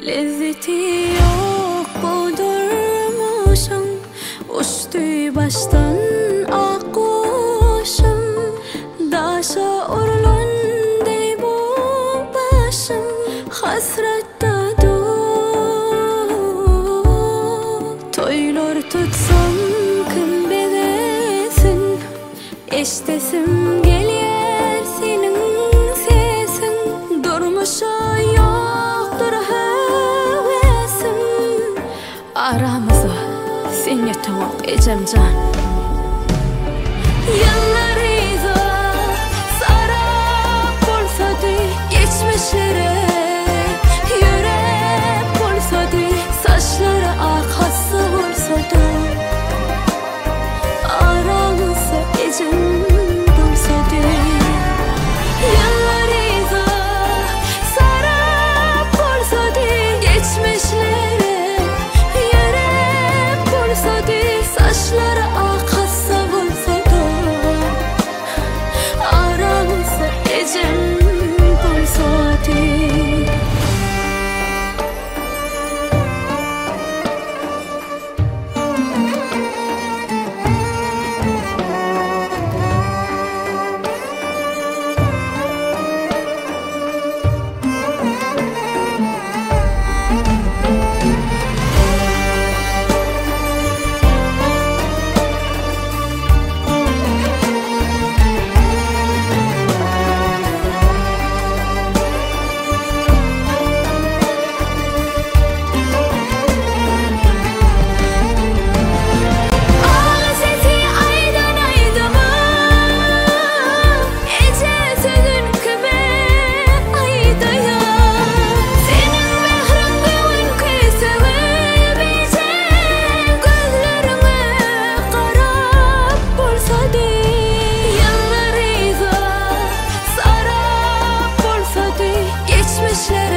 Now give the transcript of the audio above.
Lezzeti yok buldurmuşum, uçtu baştan akuşum. Daşa urulun dey bu başım, hasrette dur. Toylar tutsam kim bedesin, eştesim gelyer senin sesin. Durmuşa yoktur hevesim, aramıza sen yetok ecemcan. Yanlarıza sarap bolsadı geçmişlere, yürek bolsadı saçları akası bolsadı. Aramıza ecem bolsadı. Yanlarıza sarap bolsadı geçmişlere, yürek bolsadı saçları akası bolsadı. Aramıza ecem bolsadı. Geçmişlere